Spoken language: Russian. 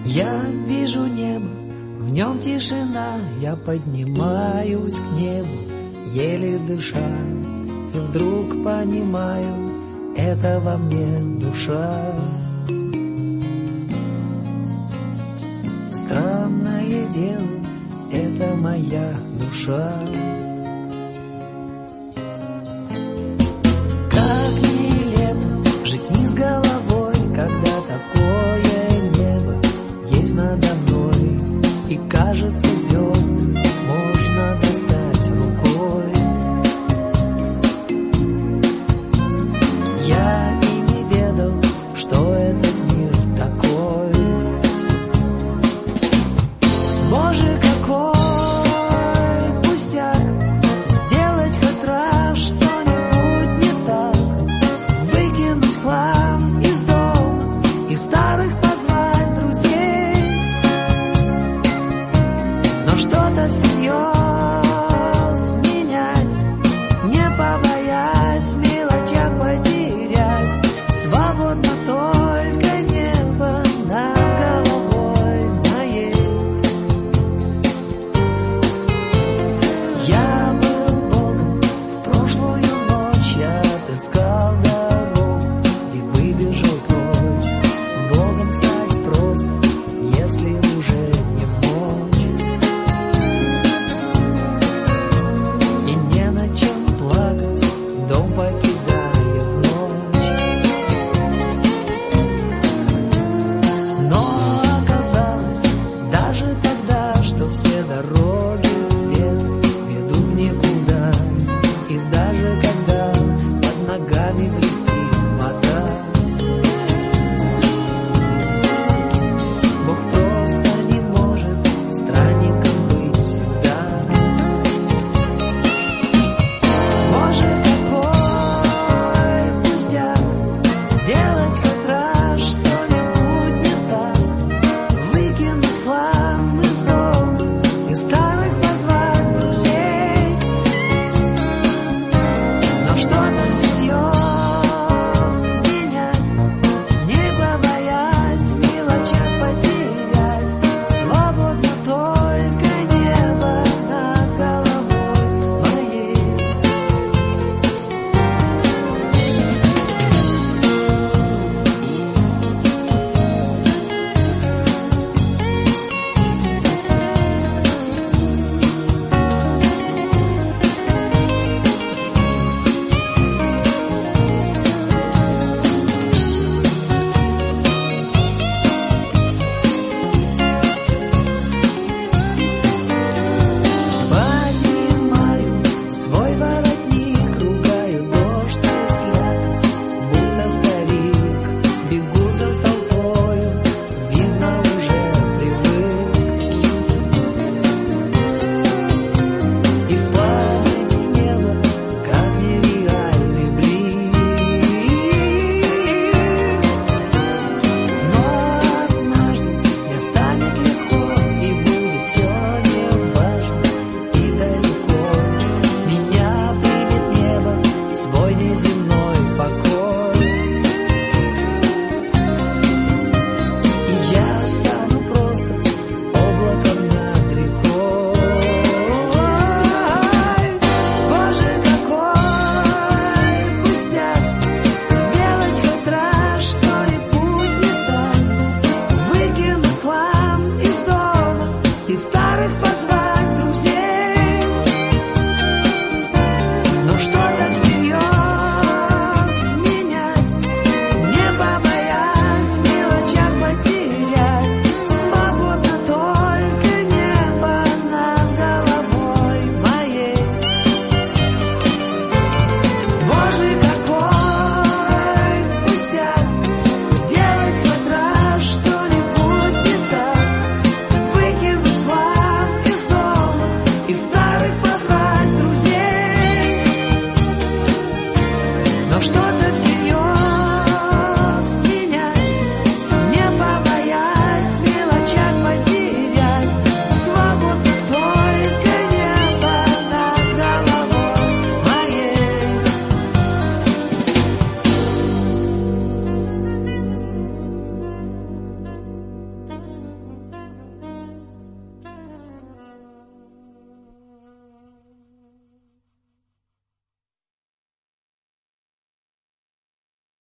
Я вижу небо, в нем тишина, я поднимаюсь к небу, еле дыша, и вдруг понимаю, это во мне душа. Странное дело, это моя душа. Как нелепо жить не с головой, когда такое небо есть надо мной, и кажется, звезды можно достать рукой. Я и не ведал, что этот мир такой. Боже, какой пустяк, сделать хоть раз что-нибудь не так, выкинуть хлам из дома, из старых